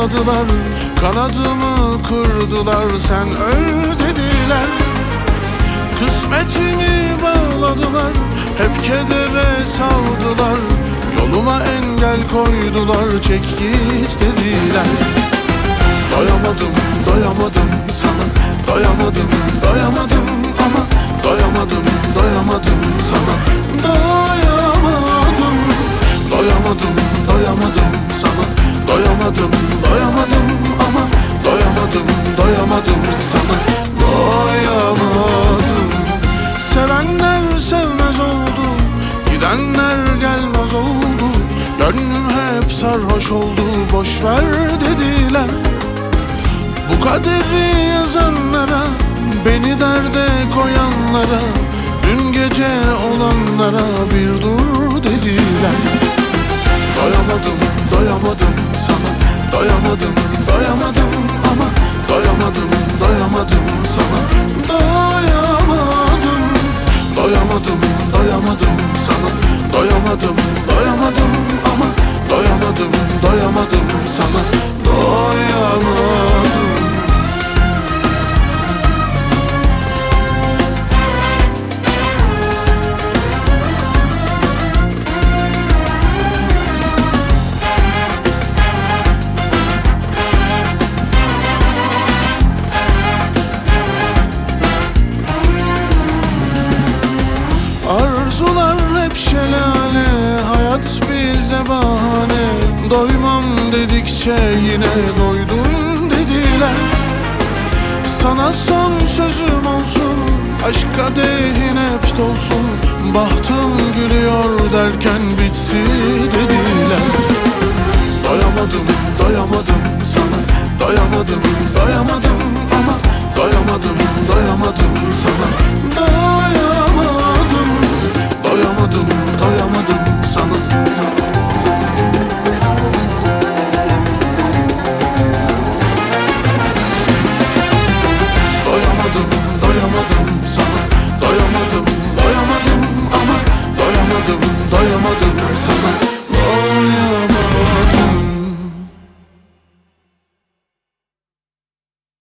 bağladılar, kanadımı kırdılar, sen öl dediler. Kısmetimi bağladılar, hep kedere savdılar, yoluma engel koydular, çek git dediler. Doyamadım, doyamadım sana, doyamadım, doyamadım ama doyamadım, doyamadım sana, doyamadım. Doyamadım, doyamadım sana, doyamadım, doyamadım ama doyamadım, doyamadım sana, doyamadım. Sevenler sevmez oldu, gidenler gelmez oldu, gönlüm hep sarhoş oldu, boş ver dediler. Bu kaderi yazanlara, beni derde koyanlara, dün gece olanlara bir dur dediler. Doyamadım, doyamadım sana, doyamadım, doyamadım ama doyamadım, doyamadım sana, doyamadım. Doyamadım, doyamadım sana, doyamadım, doyamadım ama doyamadım, doyamadım sana, doyamadım. Arzular hep şelale, hayat bize bahane, doymam dedikçe yine doydum dediler. Sana son sözüm olsun, aşk kadehin hep dolsun, bahtım gülüyor derken bitti dediler. Doyamadım, doyamadım sana, doyamadım, doyamadım